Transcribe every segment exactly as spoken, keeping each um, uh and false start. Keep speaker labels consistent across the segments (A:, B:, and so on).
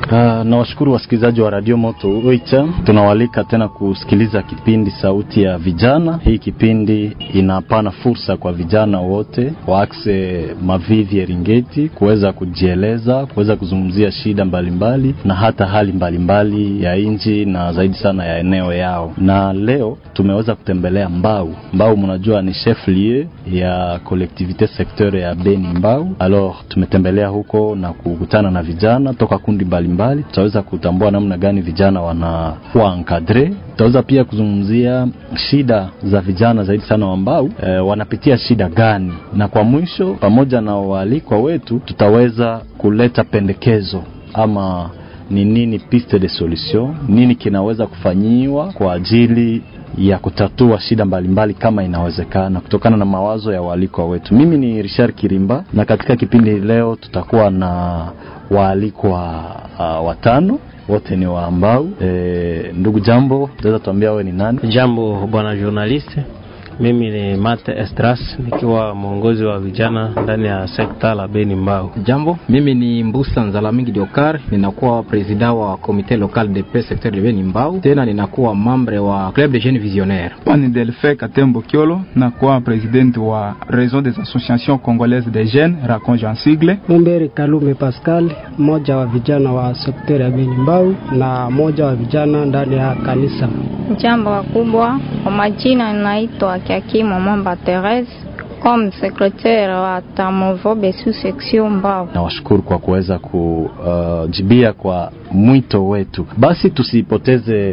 A: Uh, na washukuru wasikilizaji wa Radio Moto Oicha. Tunawalika tena kusikiliza kipindi Sauti ya Vijana. Hii kipindi inapana fursa kwa vijana wote wa akse Mavivi Eringeti kuweza kujieleza, kuweza kuzungumzia shida mbalimbali mbali, na hata hali mbalimbali mbali ya inji na zaidi sana ya eneo yao. Na leo tumeweza kutembelea Mbau. Mbau mnajua ni chef lieu ya collectivité secteur ya Beni Mbau. Alors tumetembelea huko na kukutana na vijana toka kundi mbalimbali. Tutaweza kutambua namna gani vijana wanakuwa encadré. Tutaweza pia kuzungumzia shida za vijana zaidi sana wa Mbau, e, wanapitia shida gani. Na kwa mwisho pamoja na waalikwa wetu tutaweza kuleta pendekezo ama ni nini piste de solution, nini kinaweza kufanyiwa kwa ajili ya kutatua shida mbalimbali kama inawezekana kutokana na mawazo ya waalikwa wetu. Mimi ni Richard Kirimba na katika kipindi leo tutakuwa na waalikwa uh, watano, wote ni wa Mbau. E, ndugu jambo, unaweza tuambia wewe ni nani?
B: Jambo bwana journaliste. Mimi ni Mate Estras, nikiwa mwongozi wa vijana ndani ya sekta la Beni Mbau.
C: Jambo, mimi ni Mbusa Nzalamingi Diokar, ninakuwa president wa comité local de paix secteur de Beni Mbau. Tena ninakuwa membre wa Club de Jeunes Visionnaires.
D: Pani Delfe Katembo Kiolo, nakuwa president wa Réseau des Associations Congolaises des Jeunes, Raconge en sigle.
E: Mumbere Kalume Pascal, moja wa vijana wa secteur ya Beni Mbau na moja wa vijana ndani ya kanisa.
F: Jambo wakubwa, kwa majina naitwa Kiakimo Mwamba Therese, comme secrétaire wa Tamovo Besu section Mbau.
A: Na washukuru kwa kuweza kujibia uh, kwa mwito wetu. Basi tusipoteze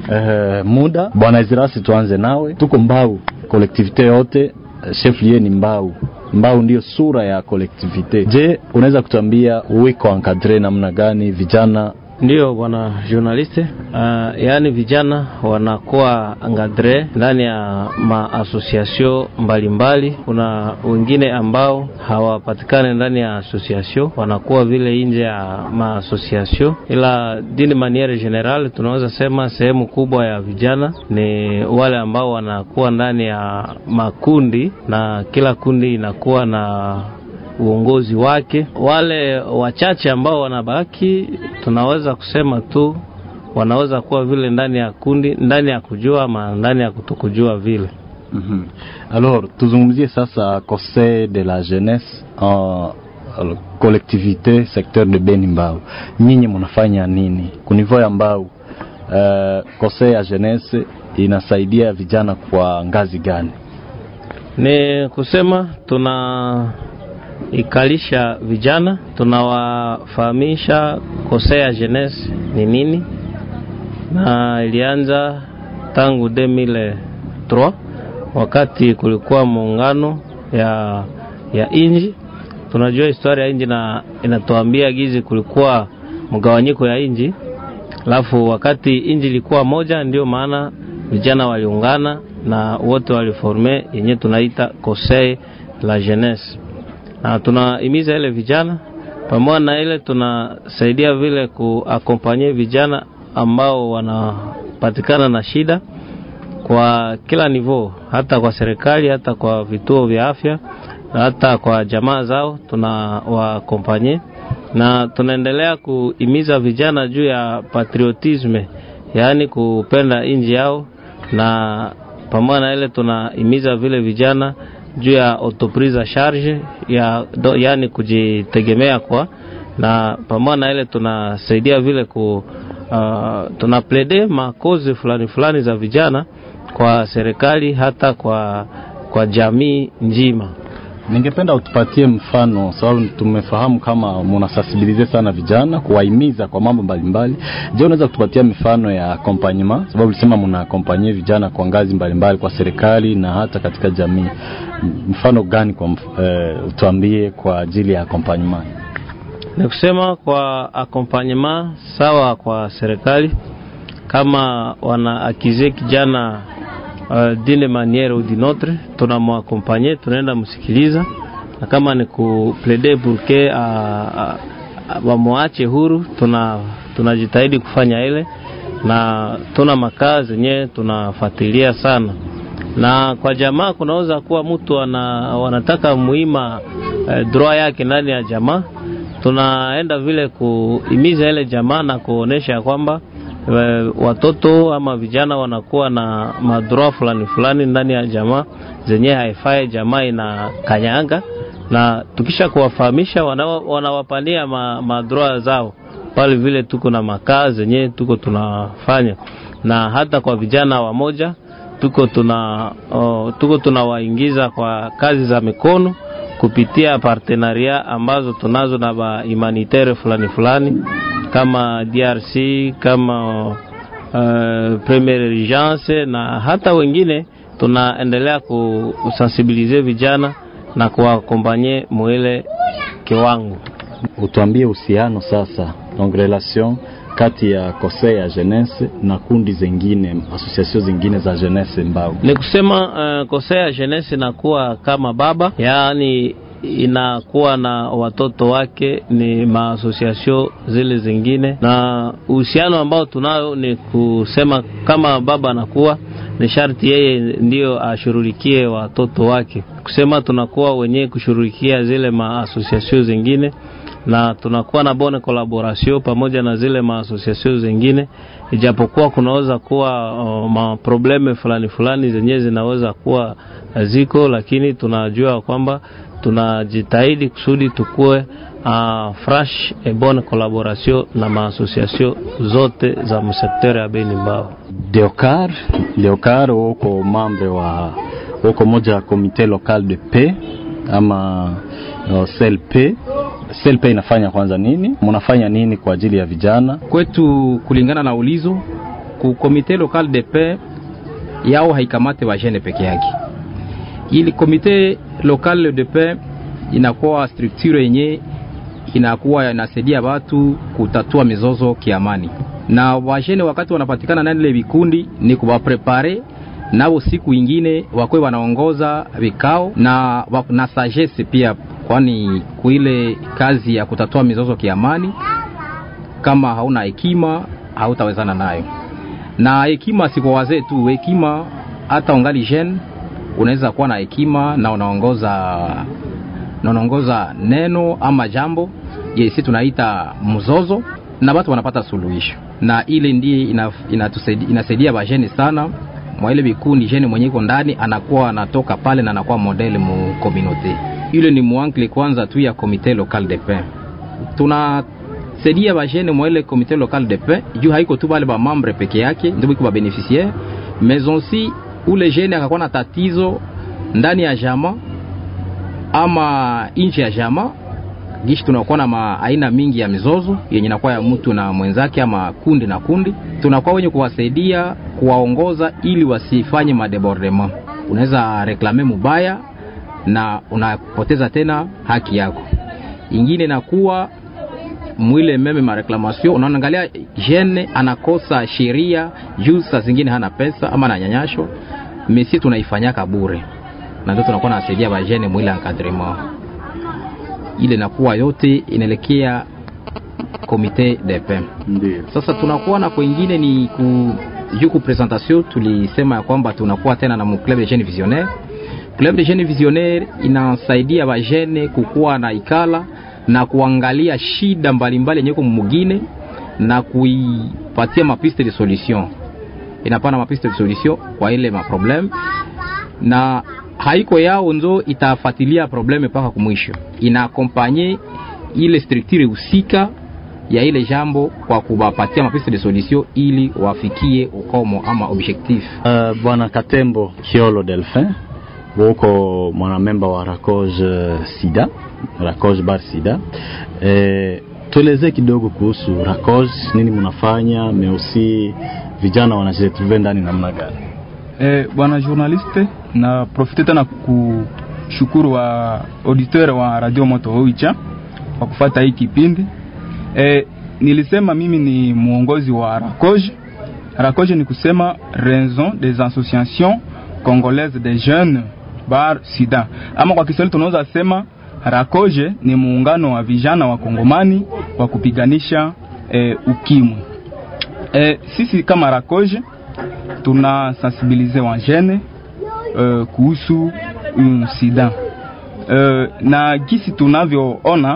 A: uh, muda. Bwana Izirasi, tuanze nawe. Tuko Mbau, collectivité yote, chef lieu ni Mbau. Mbau ndio sura ya collectivité. Je, unaweza kutuambia wiko encadré namna gani vijana?
B: Ndio bwana journaliste, uh, yani vijana wanakuwa encadré ndani ya ma association mbalimbali. Kuna wengine ambao hawapatikane ndani ya association, wanakuwa vile nje ya ma association, ila d'une manière générale tunaweza sema sehemu kubwa ya vijana ni wale ambao wanakuwa ndani ya makundi, na kila kundi inakuwa na uongozi wake. Wale wachache ambao wanabaki tunaweza kusema tu wanaweza kuwa vile ndani ya kundi, ndani ya kujua ama ndani ya kutokujua vile.
A: Mhm. Alors tuzungumzie sasa conseil de la jeunesse en collectivité secteur de Beni Mbau. Nyinyi mnafanya nini kunivyo ya Mbau? Uh, conseil ya jeunesse inasaidia vijana kwa ngazi gani?
B: Ni kusema tuna ikalisha vijana, tunawafahamisha conseil ya jeunesse ni nini, na ilianza tangu deux mille trois wakati kulikuwa muungano ya ya inji. Tunajua historia ya inji na inatuambia gizi kulikuwa mgawanyiko ya inji, alafu wakati inji ilikuwa moja ndio maana vijana waliungana na wote waliforme yenye tunaita conseil la jeunesse. Na tunahimiza ile vijana, pamoja na ile tunasaidia vile kuakompanye vijana ambao wanapatikana na shida kwa kila niveau, hata kwa serikali, hata kwa vituo vya afya, na hata kwa jamaa zao tunawaakompanye. Na tunaendelea kuhimiza vijana juu ya patriotisme, yani kupenda nchi yao, na pamoja na ile tunahimiza vile vijana juu ya autoprise à charge ya do, yani kujitegemea kwa, na pamoja na ile tunasaidia vile ku uh, tunaplede makozi fulani fulani za vijana kwa serikali, hata kwa kwa jamii njima.
A: Ningependa utupatie mfano, sababu tumefahamu kama mnasensibilize sana vijana, kuwahimiza kwa mambo mbalimbali. Je, unaweza kutupatia mifano ya accompagnement, sababu ulisema mna accompagner vijana kwa ngazi mbalimbali, kwa serikali na hata katika jamii. Mfano gani kwa uh, utuambie kwa ajili ya accompagnement?
B: Ni kusema kwa accompagnement sawa kwa serikali, kama wana akize kijana Uh, d'une manière ou d'une autre, tunamwaccompagner, tunaenda msikiliza, na kama ni ku plaider pour que wamwache huru, tuna tunajitahidi kufanya ile, na tuna makazi yenyewe tunafuatilia sana. Na kwa jamaa kunaweza kuwa mtu ana wanataka muhimu uh, droit yake ndani ya jamaa, tunaenda vile kuhimiza ile jamaa na kuonesha kwamba watoto ama vijana wanakuwa na madroa fulani fulani ndani ya jamaa zenye haifai jamaa ina kanyanga, na tukisha kuwafahamisha wanawapania ma, madroa zao pale vile tuko na makaa zenye tuko tunafanya. Na hata kwa vijana wamoja tuko tuna oh, tuko tunawaingiza kwa kazi za mikono kupitia partenaria ambazo tunazo na ba humanitaire fulani fulani kama D R C, kama uh, Premier Urgence, na hata wengine tunaendelea kusensibilize vijana na kuwakompanye mwele kiwango.
A: Utuambie uhusiano sasa, donc relation kati ya conseil ya jeunesse na kundi zingine, association zingine za jeunesse Mbau.
B: Ni kusema uh, conseil ya jeunesse inakuwa kama baba, yaani inakuwa na watoto wake ni maassociation zile zingine, na uhusiano ambao tunao ni kusema kama baba anakuwa ni sharti yeye ndio ashughulikie watoto wake, kusema tunakuwa wenyewe kushughulikia zile maassociation zingine, na tunakuwa na bonne collaboration pamoja na zile maassociation zingine, ijapokuwa kunaweza kuwa uh, ma probleme fulani fulani zenyewe zinaweza kuwa ziko, lakini tunajua kwamba tunajitahidi kusudi tukue uh, fresh et bonne collaboration na maassociation zote za msektere ya Beni Mbao.
A: Deokar, Deokar uko membre wa uko moja comité local de paix ama uh, C L P. C L P inafanya kwanza nini? Mnafanya nini kwa ajili ya vijana?
C: Kwetu kulingana na ulizo ku comité local de paix yao haikamate wa jeune peke yake. Ili comité local de paix inakuwa structure yenye inakuwa inasaidia watu kutatua mizozo kiamani, na wajene wakati wanapatikana ndani ile vikundi ni kuwaprepare nao siku nyingine wakwe wanaongoza vikao na na sagesse pia, kwani kuile kazi ya kutatua mizozo kiamani kama hauna hekima hautawezana nayo. Na hekima si kwa wazee tu, hekima hata ungali jeune unaweza kuwa na hekima na unaongoza na unaongoza neno ama jambo yesi tunaita mzozo, na watu wanapata suluhisho, na ile ndiye inatusaidia inasaidia bajeni sana mwa ile vikundi. Jeni mwenye iko ndani anakuwa anatoka pale na anakuwa model mu community. Ile ni muankle kwanza tu ya comité local de paix. Tuna saidia bajeni mwa ile comité local de paix juu haiko tu bale ba membre peke yake ndio iko ba beneficiaire, mais aussi ule jeni akakuwa na tatizo ndani ya jama ama nje ya jama. Gishi tunakuwa na aina mingi ya mizozo yenye inakuwa ya mtu na mwenzake ama kundi na kundi, tunakuwa wenye kuwasaidia kuwaongoza ili wasifanye madebordement. Unaweza reklame mubaya na unapoteza tena haki yako. Ingine inakuwa mwile meme ma reclamation, unaangalia jene anakosa sheria juu saa zingine hana pesa ama ananyanyasho, mesi tunaifanyaka bure, na ndio tunakuwa nasaidia ba jene mwile encadrement. Ile nakuwa yote inaelekea comité de paix.
A: Ndiyo.
C: Sasa tunakuwa na kwingine ni ku yuko presentation tulisema ya kwamba tunakuwa tena na club de jeunes visionnaires. Club de jeunes visionnaires inasaidia ba jeunes kukua na ikala na kuangalia shida mbalimbali yenye kwa mwingine na kuipatia mapiste de solution. Inapana mapiste de solution kwa ile ma problem, na haiko yao nzo itafuatilia probleme paka kumwisho. Ina accompagner ile structure usika ya ile jambo kwa kubapatia mapiste de solution ili wafikie ukomo ama objectif.
A: Uh, Bwana Katembo Kiolo Delphin, woko mwanamemba wa Rakoje Sida, Rakoje Bar Sida. Eh, tueleze kidogo kuhusu Rakoje, nini mnafanya, meusi vijana wanajiretrouver ndani namna gani?
D: Eh, bwana journaliste, na profite tena kushukuru wa auditeur wa Radio Moto Oicha kwa kufuata hii kipindi. Eh, nilisema mimi ni muongozi wa Rakoje. Rakoje ni kusema Réseau des Associations Congolaises des Jeunes Bar Sida. Ama kwa Kiswahili tunaweza sema Rakoje ni muungano wa vijana wa Kongomani wa kupiganisha eh, ukimwi. Eh, sisi kama Rakoje tuna sensibilize wajene uh, kuhusu um, sida. Uh, na gisi tunavyoona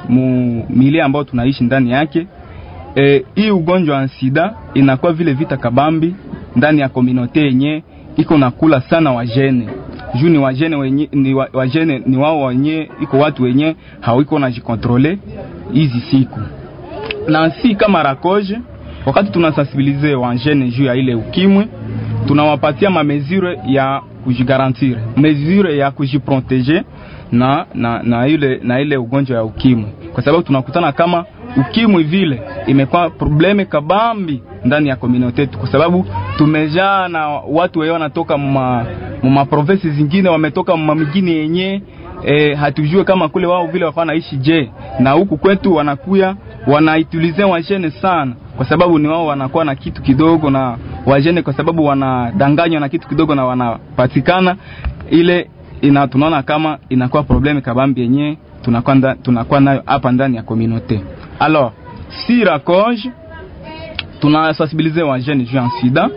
D: mu milia ambao tunaishi ndani yake. E, hii ugonjwa wa sida inakuwa vile vita kabambi ndani ya community yenye iko nakula sana wajene. Juu ni wajene wenye ni wa, wajene ni wao wenye iko watu wenye hawiko na jikontrole hizi siku. Na si kama rakoje wakati tunasensibilize wajene juu ya ile ukimwi, tunawapatia ma mesure ya kujigarantir, mesure ya kujiproteger na na na ile na ile ugonjwa ya ukimwi, kwa sababu tunakutana kama ukimwi vile imekuwa probleme kabambi ndani ya community yetu, kwa sababu tumejaa na watu wao wanatoka ma ma provinces zingine, wametoka mamigini yenye e, hatujue kama kule wao vile wafana ishi je, na huku kwetu wanakuya wanaitulize wajene sana, kwa sababu ni wao wanakuwa na kitu kidogo, na wajene kwa sababu wanadanganywa na kitu kidogo na wanapatikana ile ina tunaona kama inakuwa probleme kabambi yenye tunakuwa tunakuwa nayo hapa ndani ya community. Alors si raconge tunasensibiliser wajene juu ya sida,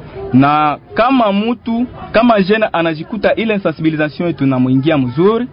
D: na kama mtu kama jene anajikuta ile sensibilisation yetu inamuingia mzuri,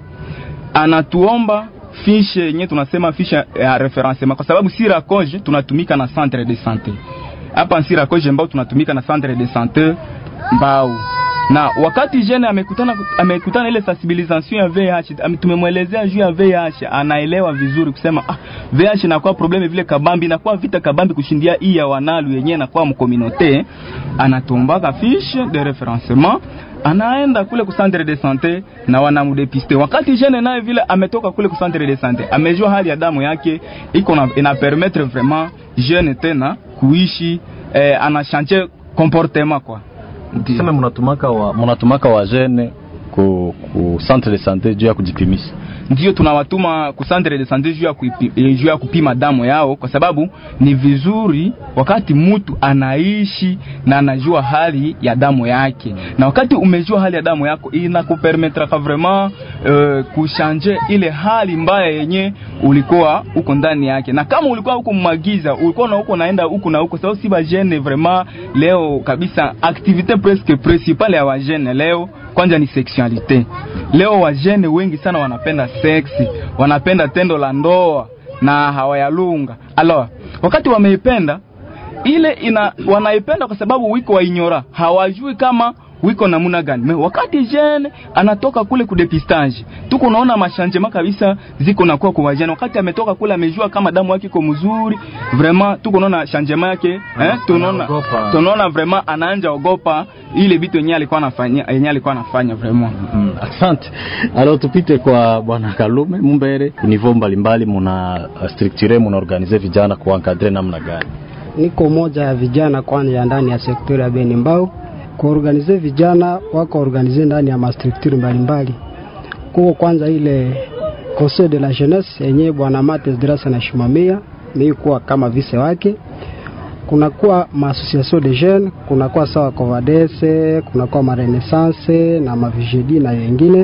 D: anatuomba fiche yenye tunasema fiche ya referencement, kwa sababu si raconge tunatumika na centre de santé hapa. Si raconge ambao tunatumika na centre de santé Mbau, na wakati jene amekutana amekutana ile sensibilisation ya V I H, tumemwelezea juu ya V I H, anaelewa vizuri kusema ah, V I H inakuwa probleme vile kabambi, inakuwa vita kabambi kushindia hii ya wanalu yenyewe na kwa mcommunauté. Anatomba fiche de référencement, anaenda kule ku centre de santé na wanamudepiste. Wakati jene naye vile ametoka kule ku centre de santé, amejua hali ya damu yake iko na ina permettre vraiment jeune tena kuishi eh, ana changer comportement kwa.
A: Sema mnatumaka wa mnatumaka wa jene ku, ku centre de santé juu ya kujipimisha.
D: Ndio tunawatuma ku centre de santé juu ya juu ya kupima damu yao, kwa sababu ni vizuri wakati mtu anaishi na anajua hali ya damu yake, na wakati umejua hali ya damu yako inakupermettra vraiment uh, kuchanger ile hali mbaya yenye ulikuwa uko ndani yake. Na kama ulikuwa huko mmagiza, ulikuwa na huko naenda huko na huko, sababu si ba jeune vraiment leo kabisa activité presque principale ya wa jeune leo kwanza ni sexualité. Leo wajene wengi sana wanapenda sexy, wanapenda tendo la ndoa na hawayalunga. Alors, wakati wameipenda ile ina wanaipenda kwa sababu wiko wa ignora, hawajui kama wiko namuna gani. Wakati jene anatoka kule kudepistage, tuko naona machangement kabisa ziko na kwa kwa jene. Wakati ametoka kule amejua kama damu yake iko mzuri, vraiment tuko naona changement yake, eh tunaona tunaona vraiment anaanza ogopa ile vitu yenyewe alikuwa anafanya yenyewe alikuwa anafanya vraiment.
A: Mm, asante. Alors tupite kwa bwana Kalume Mumbere, niveau mbalimbali muna structure muna organiser vijana kwa encadrer namna gani?
E: Niko moja ya vijana kwani ya ndani ya sekta ya Beni Mbau. Kuorganize vijana wako organize ndani ya mastructure mbalimbali. Kwa kwanza ile Conseil de la Jeunesse yenye bwana Mates Drasa na Shumamia, mimi kuwa kama vice wake. Kuna kuwa ma association de jeunes, kuna kuwa sawa Covadese, kuna kuwa ma Renaissance na ma Vigedi na wengine.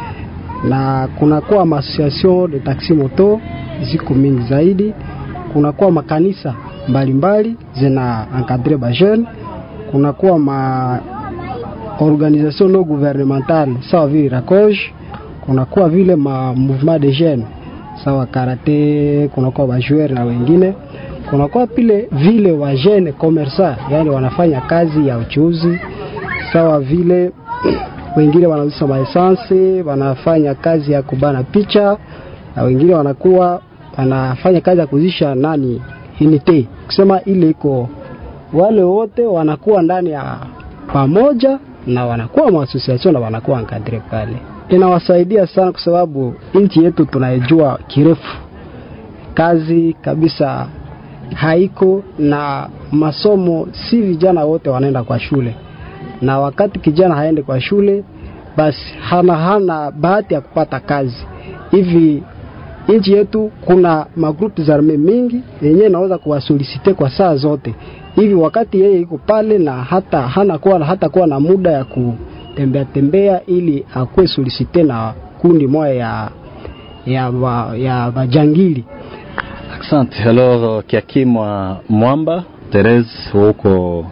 E: Na kuna kuwa ma association de taxi moto ziko mingi zaidi. Kuna kuwa makanisa mbalimbali zina encadrer ba jeunes. Kuna kuwa ma organisation non gouvernementale sawa vile Rakoje, kuna kuwa vile ma mouvement de jeunes sawa karate, kuna kuwa ba joueur na wengine, kuna kuwa pile vile wa jeunes commerçants, yani wanafanya kazi ya uchuzi sawa vile wengine wanauza ma essence, wanafanya kazi ya kubana picha, na wengine wanakuwa wanafanya kazi ya kuzisha nani unité, kusema ile iko wale wote wanakuwa ndani ya pamoja na wanakuwa ma association na wanakuwa encadré pale. Inawasaidia sana kwa sababu nchi yetu tunaijua kirefu, kazi kabisa haiko, na masomo si vijana wote wanaenda kwa shule, na wakati kijana haende kwa shule basi hana hana bahati ya kupata kazi. Hivi nchi yetu kuna magrupu za arme mingi yenyewe naweza kuwasolicite kwa saa zote. Hivi wakati yeye yuko pale na hata hana kuwa hata kuwa na muda ya kutembea tembea ili akue solicite na kundi moja ya ya wa, ya bajangili.
A: Asante. Alors Kiakimwa Mwamba Therese, huko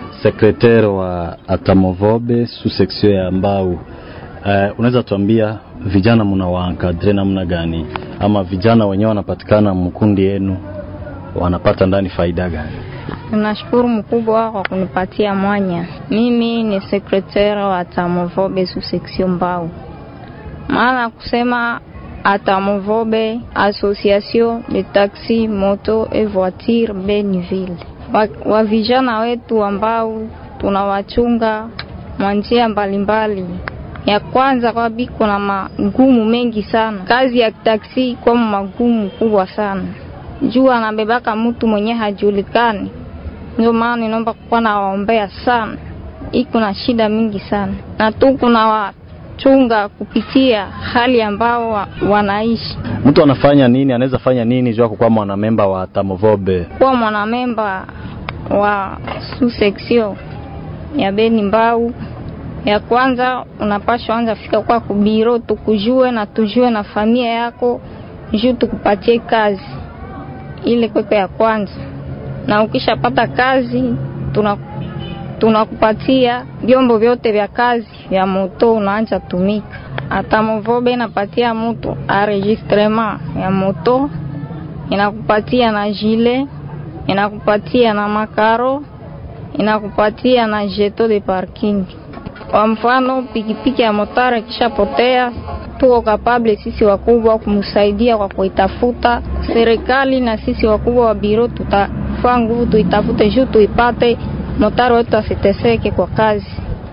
A: secrétaire wa Atamovobe sous section ya Mbau, uh, unaweza tuambia vijana mnawaencadre namna gani, ama vijana wenyewe wanapatikana mkundi yenu wanapata ndani faida gani?
F: Nashukuru mkubwa kwa kunipatia mwanya. Mimi ni secrétaire wa Atamovobe sous section Mbao. Maana kusema Atamovobe, Association de Taxi, Moto et Voiture Beniville. Wa, wa vijana wetu ambao tunawachunga mwanjia mbalimbali. Ya kwanza kwa biko na magumu mengi sana. Kazi ya taksi kwa magumu kubwa sana. Juu anabebaka mtu mwenye hajulikani. Ndio maana ninaomba kwa na waombea sana. Iko na shida mingi sana. Na tu kuna wachunga kupitia hali ambao wa, wanaishi.
A: Mtu anafanya nini, anaweza fanya nini juu kwa mwanamemba wa Atamovobe?
F: Kwa mwanamemba wa sous section ya Beni Mbau, ya kwanza unapaswa anza fika kwa kubiro tukujue na tujue na familia yako juu tukupatie kazi. Ile kwepe ya kwanza. Na ukishapata kazi tuna tunakupatia vyombo vyote vya kazi vya moto unaanza tumika. Atamovobe inapatia mtu enregistrement ya moto, inakupatia na jile, inakupatia na makaro, inakupatia na jeto de parking. Kwa mfano pikipiki ya motare kisha potea, tuko kapable sisi wakubwa kumsaidia kwa kuitafuta. Serikali na sisi wakubwa wa biro tutafanya nguvu tuitafute juu tuipate motare wetu asiteseke kwa kazi.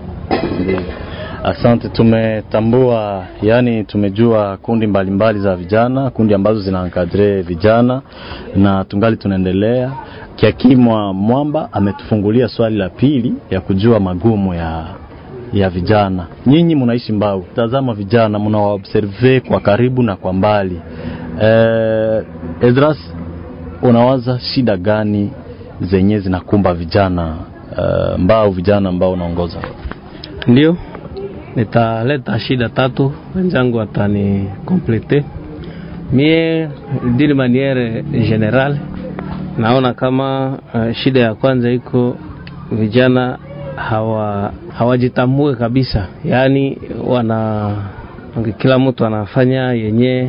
A: Asante, tumetambua yani tumejua kundi mbalimbali za vijana, kundi ambazo zinaencadre vijana na tungali tunaendelea. Kiakimwa Mwamba ametufungulia swali la pili ya kujua magumu ya ya vijana. Nyinyi mnaishi Mbao, tazama vijana mnawaobserve kwa karibu na kwa mbali. Eh, Edras, unawaza shida gani zenye zinakumba vijana uh, Mbao, vijana ambao unaongoza?
B: Ndio nitaleta shida tatu, wenzangu watani complete. Mie d'une manière générale naona kama uh, shida ya kwanza iko vijana hawa hawajitambue kabisa. Yani wana kila mtu anafanya yenye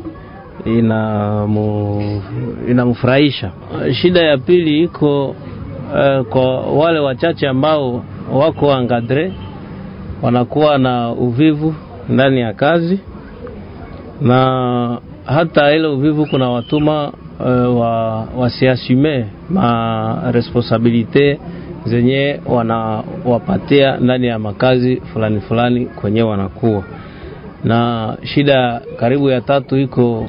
B: inamu inamfurahisha. Shida ya pili iko uh, kwa wale wachache ambao wako encadre, wanakuwa na uvivu ndani ya kazi, na hata ile uvivu kuna watuma uh, wa wasiasume ma responsabilite zenye wanawapatia ndani ya makazi fulani fulani kwenye wanakuwa. Na shida karibu ya tatu iko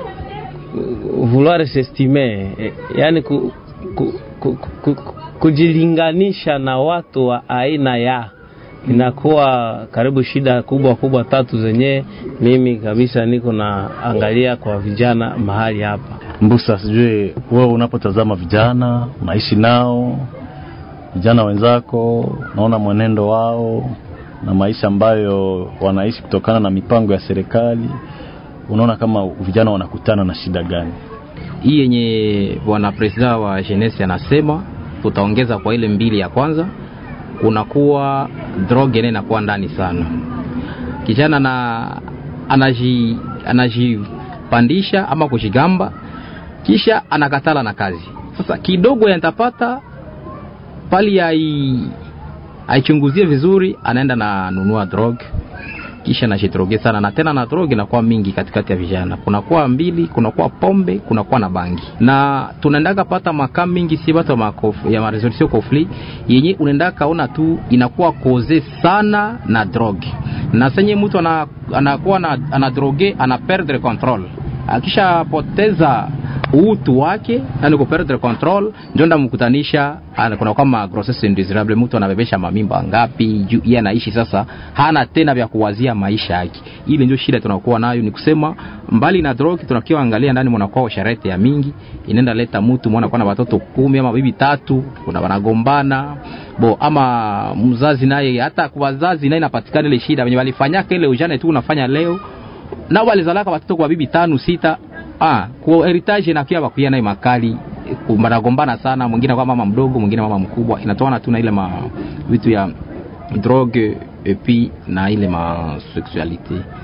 B: vouloir s'estimer, yani ku, ku, ku, ku, ku, kujilinganisha na watu wa aina ya, inakuwa karibu shida kubwa kubwa tatu zenye mimi kabisa niko na angalia kwa vijana mahali hapa.
A: Mbusa, sijui wewe unapotazama vijana, unaishi nao, vijana wenzako, naona mwenendo wao na maisha ambayo wanaishi kutokana na mipango ya serikali, unaona kama vijana wanakutana na shida gani?
C: Hii yenye bwana president wa jeunesse anasema, tutaongeza kwa ile mbili ya kwanza, kunakuwa droge na kwa ndani sana. Kijana na anaji anajipandisha ama kujigamba, kisha anakatala na kazi. Sasa kidogo yantapata pali ya aichunguzie vizuri, anaenda na nunua droge, kisha na jitroge sana, na tena na droge na kwa mingi katikati ya vijana. Kuna kwa mbili, kuna kwa pombe, kuna kwa na bangi. Na tunaendaga pata makam mingi si watu makofu ya resolution conflict yenye unaenda kaona tu inakuwa koze sana na droge. Na senye mtu anakuwa na ana droge, ana perdre control. Akisha poteza utu wake na niko perdre control, ndio ndamkutanisha kuna kama grossesse indésirable, mtu anabebesha mamimba ngapi, yeye anaishi sasa hana tena vya kuwazia maisha yake. Ile ndio shida tunakuwa nayo, ni kusema mbali na drogue tunakiwa angalia ndani mnakuwa sharete ya mingi, inaenda leta mtu mwana kwa na watoto kumi ama bibi tatu, kuna wanagombana bo, ama mzazi naye, hata kwa wazazi naye inapatikana ile shida wenye walifanyaka ile ujane tu unafanya leo, na walizalaka watoto kwa bibi tano sita. Ah, kwa heritage na kia bakuya na makali kumaragombana sana, mwingine kwa mama mdogo, mwingine mama mkubwa, inatoana tu na ile ma vitu ya drogue epi na ile ma sexuality.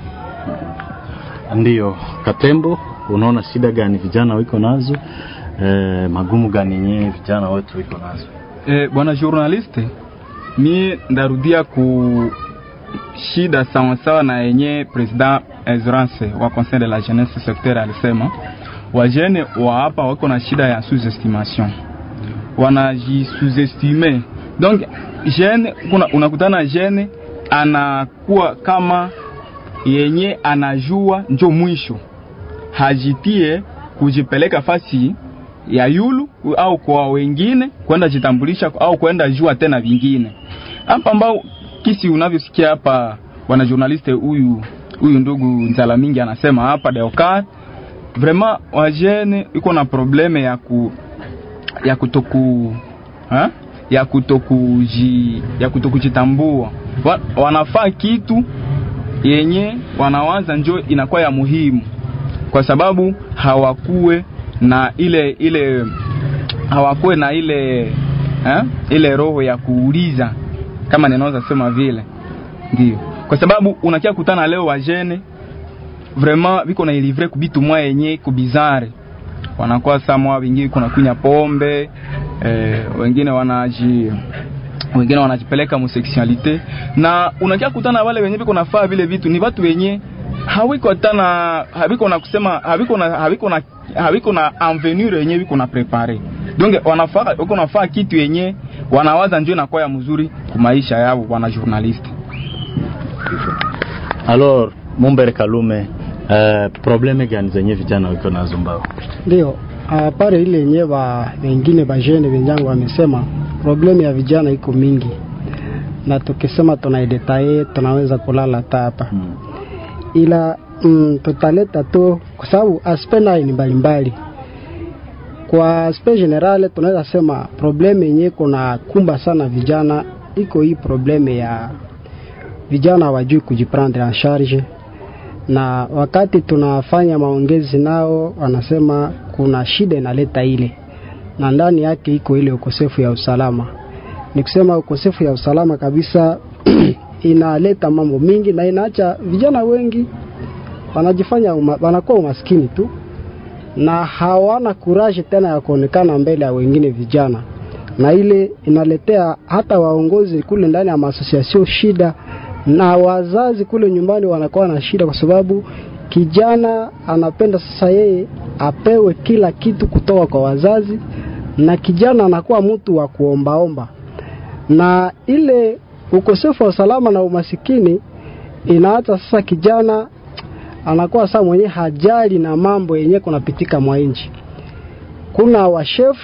A: Ndiyo, Katembo, unaona shida gani vijana wiko nazo? Eh, magumu gani yenyewe vijana wetu wiko nazo?
D: Eh, bwana journaliste, mi ndarudia ku shida sawa sawa na yenye president Ezrance wa Conseil de la Jeunesse secteur alisema. Wajene wa hapa wako na shida ya sous-estimation. Wanaji sous-estimer. Donc jeune kuna unakutana jeune anakuwa kama yenye anajua njo mwisho. Hajitie kujipeleka fasi ya yulu au kwa wengine kwenda jitambulisha au kwenda jua tena vingine. Hapa ambao kisi unavyosikia hapa bwana journaliste huyu huyu ndugu Nzalamingi anasema hapa Deokar, vraiment wajene iko na probleme ya ku ya kutoku ha? ya kutokuji ya kutokujitambua. Wa, wanafaa kitu yenye wanawaza njo inakuwa ya muhimu, kwa sababu hawakuwe na ile ile hawakuwe na ile ha? ile roho ya kuuliza, kama ninaweza sema vile. Ndio kwa sababu unakia kutana leo wajene vraiment biko na livrer kubitu mwa yenye kubizare, wanakuwa samwa wengine kuna kunya pombe, eh, wengine wanaji wengine wanajipeleka homosexualite, na unakia kutana wale wenye biko nafaa vile vitu ni watu wenye hawiko tana habiko na kusema habiko na habiko na habiko na avenir yenye biko na préparer. Donc wanafaa uko nafaa kitu yenye wanawaza ndio inakuwa ya mzuri kwa maisha yao wana journaliste.
A: Alors Mumbere Kalume, uh, probleme gani zenye vijana wiko nazo Mbao?
E: Ndio, uh, pale ile yenyewe wa wengine bajene wenzangu wamesema probleme ya vijana iko mingi, na tukisema tunaidetaye tunaweza kulala hapa. Hmm. Ila mm, tutaleta tu kwa sababu aspect ni mbalimbali. Kwa aspect general tunaweza sema probleme yenyewe kuna kumba sana vijana iko hii probleme ya vijana wajui kujiprendre en charge, na wakati tunafanya maongezi nao wanasema kuna shida inaleta ile, na ndani yake iko ile ukosefu ya usalama. Nikusema ukosefu ya usalama kabisa inaleta mambo mingi na inaacha vijana wengi wanajifanya uma, wanakuwa umaskini tu na hawana courage tena ya kuonekana mbele ya wengine vijana, na ile inaletea hata waongozi kule ndani ya association shida, na wazazi kule nyumbani wanakuwa na shida, kwa sababu kijana anapenda sasa yeye apewe kila kitu kutoka kwa wazazi, na kijana anakuwa mtu wa kuombaomba, na ile ukosefu wa usalama na umasikini inaacha sasa kijana anakuwa sasa mwenye hajali na mambo yenye kunapitika mwa nchi. Kuna wa chef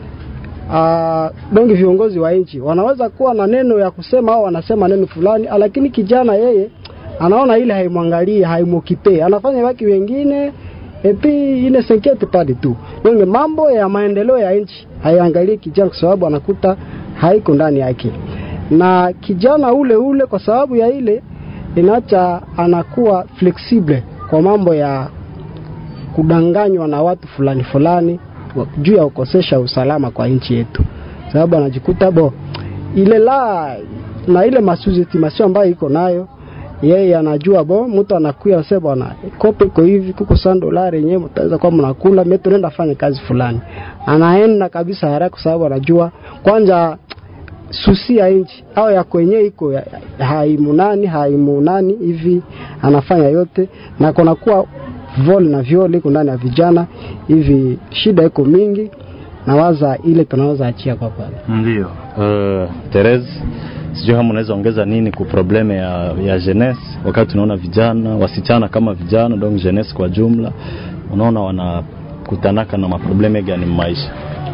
E: ah uh, dongi viongozi wa nchi wanaweza kuwa na neno ya kusema au wanasema neno fulani, lakini kijana yeye anaona ile haimwangalie, haimokipe, anafanya waki wengine epi ile senkete padi tu. Donge mambo ya maendeleo ya nchi haiangalie kijana kwa sababu anakuta haiko ndani yake, na kijana ule ule kwa sababu ya ile inaacha anakuwa flexible kwa mambo ya kudanganywa na watu fulani fulani juu ya ukosesha usalama kwa nchi yetu, sababu anajikuta bo ile la na ile masuzitimation ambayo iko nayo yeye anajua bo mtu anakuya sema bwana kope kwa hivi kuko cent dollars yenyewe mtaweza kwa mnakula mimi tunaenda fanya kazi fulani, anaenda kabisa haraka kwa sababu anajua kwanza susi ya nchi au ya kwenye iko haimunani haimunani hivi, anafanya yote na kuna kuwa vol na viole iko ndani ya vijana hivi, shida iko mingi na waza ile tunaweza achia kwa pale.
A: Ndio. Uh, Therese, sijui kama unaweza ongeza nini ku probleme ya ya jeunesse, wakati tunaona vijana wasichana kama vijana donc jeunesse kwa jumla, unaona wanakutanaka na maprobleme gani maisha?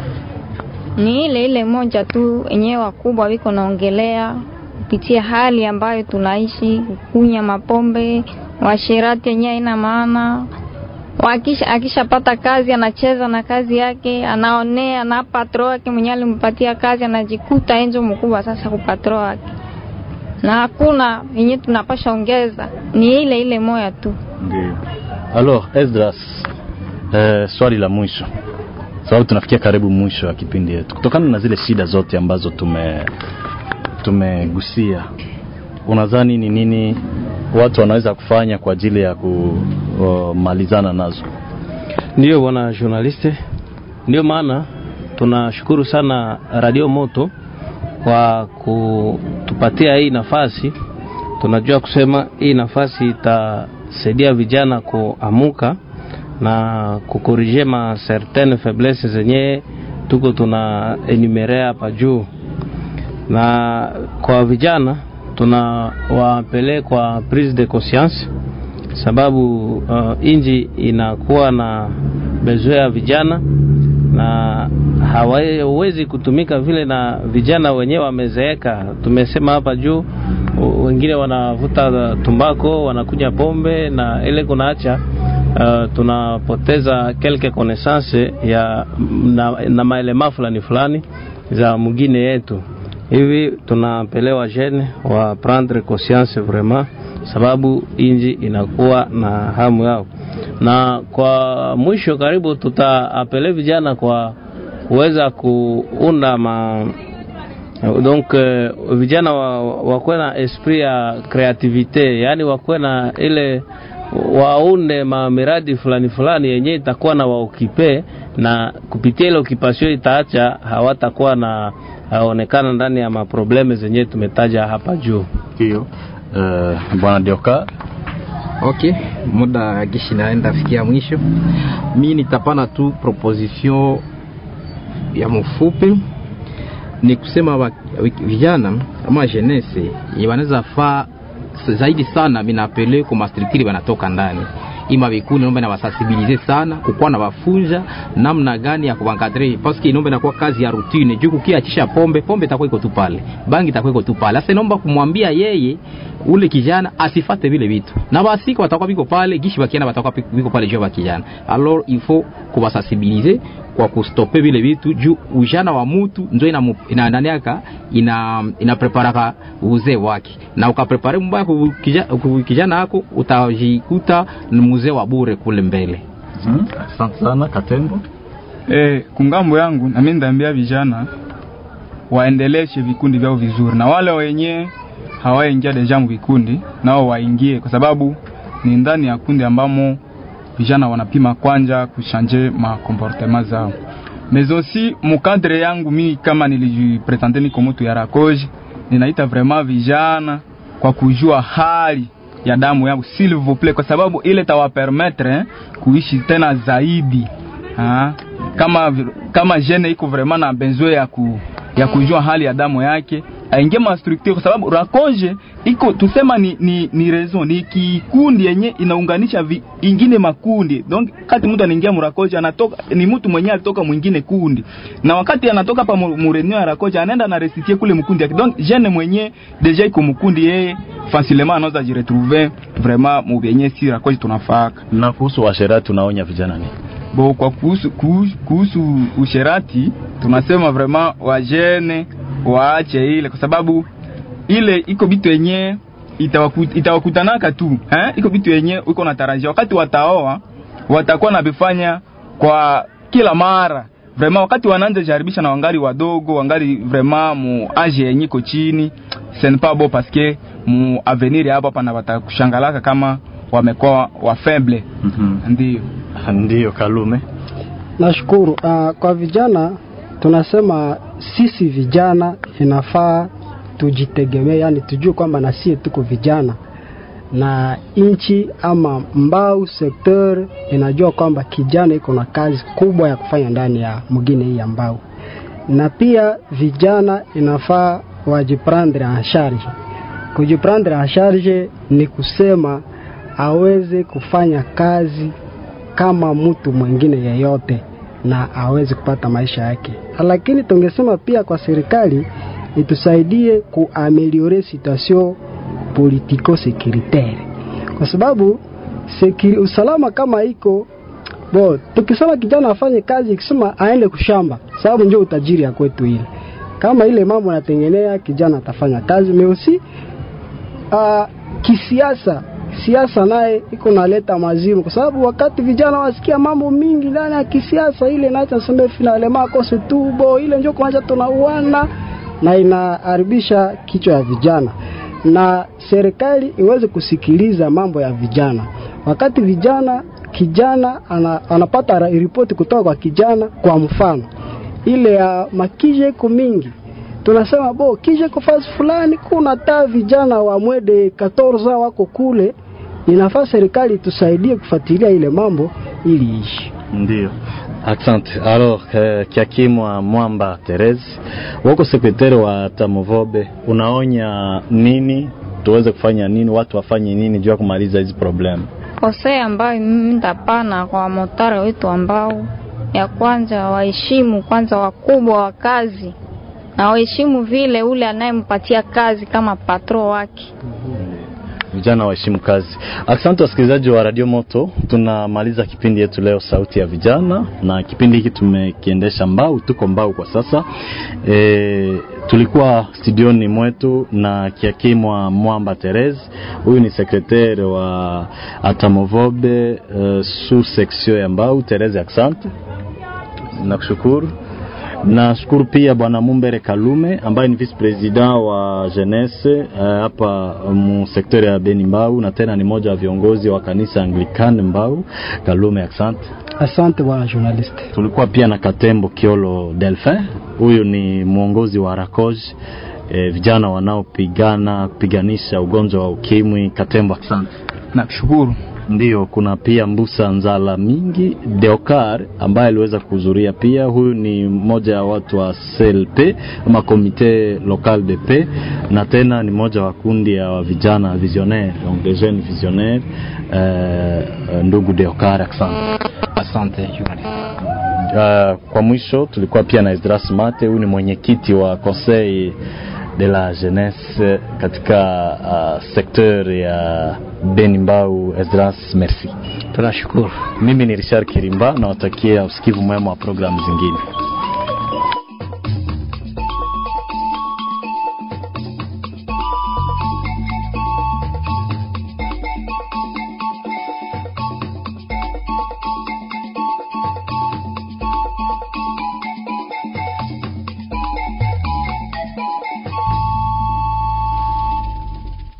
F: Ni ile ile moja tu yenyewe wakubwa wiko naongelea kupitia hali ambayo tunaishi, kunya mapombe, washirati yenyewe ina maana. Wakisha akishapata kazi anacheza na kazi yake, anaonea na patro wake mwenye alimpatia kazi, anajikuta enzo mkubwa sasa kwa patro wake. Na hakuna yenyewe tunapasha ongeza, ni ile ile moja tu.
A: Ndio. Alors Esdras, eh, swali la mwisho. Sababu tunafikia karibu mwisho wa kipindi yetu. Kutokana na zile shida zote ambazo tume tumegusia, unadhani ni nini watu wanaweza kufanya kwa ajili ya kumalizana nazo?
B: Ndio bwana journaliste, ndio maana tunashukuru sana Radio Moto kwa kutupatia hii nafasi. Tunajua kusema hii nafasi itasaidia vijana kuamuka na kukorije ma certaines faiblesses zenye tuko tuna enumerea hapa juu. Na kwa vijana tunawapeleka kwa prise de conscience, sababu uh, inji inakuwa na besoin ya vijana na hawawezi kutumika vile na vijana wenyewe wamezeeka. Tumesema hapa juu wengine wanavuta tumbako, wanakunya pombe na ile kunaacha uh, tunapoteza quelque connaissance ya na, na maelema fulani fulani za mwingine yetu. Hivi tunapelewa jeune wa prendre conscience vraiment, sababu inji inakuwa na hamu yao. Na kwa mwisho karibu tutaapele vijana kwa kuweza kuunda ma donc uh, vijana wakuwe na esprit ya creativite, yani wakuwe na ile waunde ma miradi fulani fulani yenye itakuwa na waokipe, na kupitia ile occupation itaacha hawatakuwa na haonekana ndani ya maprobleme zenye tumetaja hapa juu.
A: Ndio uh, bwana Dioka.
C: Okay, muda gishi naenda fikia mwisho. Mimi nitapana tu proposition ya mfupi, ni kusema wa, vijana ama jeunesse wanaweza fa zaidi sana binapele kwa mastrikili wanatoka ndani. Ima vikuni naomba na wasensibiliser sana, kukuwa na wafunja namna gani ya kubankadre, parce que naomba inakuwa kazi ya routine. Juu kukiachisha pombe, pombe itakuwa iko tu pale, bangi itakuwa iko tu pale. Sasa naomba kumwambia yeye ule kijana asifate vile vitu, na basi kwa watakuwa biko pale gishi bakiana watakuwa biko pale juu ya kijana. Alors il faut kuwasensibiliser kwa kustope vile vitu, juu ujana wa mtu ndio ina ina ndani yake ina ina preparaka uzee wake, na ukaprepare mbaya kwa kijana wako utajikuta ni mzee wa bure kule mbele.
A: Hmm. Asante sana Katembo.
D: Eh, kungambo yangu na mimi ndaambia vijana waendeleshe vikundi vyao vizuri, na wale wenye hawaingia deja mu vikundi nao waingie, kwa sababu ni ndani ya kundi ambamo vijana wanapima kwanja kushanje ma comportement zao. Mais aussi mukadre yangu mimi kama nilijipresenter niko mtu ya Rakoje, ninaita vraiment vijana kwa kujua hali ya damu yangu s'il vous plaît, kwa sababu ile tawa permettre eh, kuishi tena zaidi. Ha? Kama kama jeune iko vraiment na besoin ya ku ya kujua hali ya damu yake, aingie ma structure, kwa sababu Rakoje iko tusema ni ni, ni raison ni kikundi yenye inaunganisha vi, ingine makundi. Donc kati mtu anaingia mu Rakoje anatoka ni mtu mwenye alitoka mwingine kundi, na wakati anatoka hapa mu reunion ya Rakoje anaenda na resitie kule mkundi yake. Donc jeune mwenye deja iko mkundi yeye facilement anaweza jiretrouver vraiment mu benye si Rakoje tunafaka.
A: Na kuhusu washerati tunaonya vijana ni
D: bo, kwa kuhusu kuhusu, kuhusu usherati tunasema vraiment wajene waache ile, kwa sababu ile iko bitu yenye itawakuta, itawakutanaka tu eh, iko bitu yenye uko na tarajia wakati wataoa watakuwa na bifanya kwa kila mara. Vraiment wakati wanaanza jaribisha na wangali wadogo, wangali vraiment mu age yenye iko chini, ce n'est pas bon, parce que mu avenir hapa hapa na watakushangalaka kama wamekuwa wa faible.
A: Mhm.
D: Ndio.
A: Ndio Kalume.
E: Nashukuru. Uh, kwa vijana tunasema sisi vijana inafaa tujitegemee, yani tujue kwamba na sisi tuko vijana, na inchi ama mbao sektor inajua kwamba kijana iko na kazi kubwa ya kufanya ndani ya mgine hii ya mbao, na pia vijana inafaa wajiprendre en charge. Kujiprendre en charge ni kusema aweze kufanya kazi kama mtu mwingine yeyote na aweze kupata maisha yake. Lakini tungesema pia kwa serikali itusaidie kuameliore situation politico securitaire, kwa sababu sekiri, usalama kama iko bo, tukisema kijana afanye kazi, ikisema aende kushamba, sababu ndio utajiri ya kwetu ile. Kama ile mambo natengenea kijana atafanya kazi. Meusi uh, kisiasa siasa naye iko naleta mazimu, kwa sababu wakati vijana wasikia mambo mingi ndani ya kisiasa ile naacha sema finale makose tubo ile njoo kwanza tunauana na inaharibisha kichwa ya vijana. na serikali iweze kusikiliza mambo ya vijana. Wakati vijana kijana ana, anapata ripoti kutoka kwa kijana, kwa mfano ile ya makije kumingi, tunasema bo kije kufasi fulani kuna taa vijana wa mwede katoza wako kule, inafaa serikali tusaidie kufuatilia ile mambo ili ishi.
A: Ndio. Asante. Alors eh, Kiakimwa Mwamba Therese, wako sekretari wa Tamovobe, unaonya nini tuweze kufanya nini, watu wafanye nini juu ya kumaliza hizi problem?
F: Kose ambayo mimi ndapana kwa motari wetu ambao ya kwanza waheshimu kwanza wakubwa wa kazi na waheshimu vile ule anayempatia kazi kama patro wake.
A: Vijana waheshimu kazi. Asante wasikilizaji wa Radio Moto, tunamaliza kipindi yetu leo Sauti ya Vijana, na kipindi hiki tumekiendesha Mbau, tuko Mbau kwa sasa. E, tulikuwa studioni mwetu na Kiakimwa Mwamba Therese, huyu ni sekretari wa Atamovobe uh, sous section ya Mbau. Therese, asante. Nakushukuru. Na shukuru pia bwana Mumbere Kalume ambaye ni vice president wa jeunesse hapa uh, mu sektori ya Beni Mbau, na tena ni moja wa viongozi wa kanisa Anglican Mbau. Kalume, asante.
E: Asante bwana journalist.
A: Tulikuwa pia na Katembo Kiolo Delphin, huyu ni muongozi wa Rakoj, e, vijana wanaopigana kupiganisha ugonjwa wa ukimwi. Katembo, asante.
D: Nakushukuru.
A: Ndio, kuna pia Mbusa Nzala Mingi Deokar ambaye aliweza kuhudhuria pia. Huyu ni mmoja wa watu wa C L P ama Comité Local de Paix, na tena ni mmoja wa kundi ya vijana visionnaire, donc des jeunes visionnaires. Uh, ndugu Deokar, asante.
C: Asante journalist.
A: Uh, kwa mwisho tulikuwa pia na Esdras Mate, huyu ni mwenyekiti wa Conseil de la jeunesse katika uh, secteur ya Beni Mbau. Esdras, merci.
B: Tunashukuru.
A: Mimi ni Richard Kirimba, na watakia usikivu mwema wa programu zingine.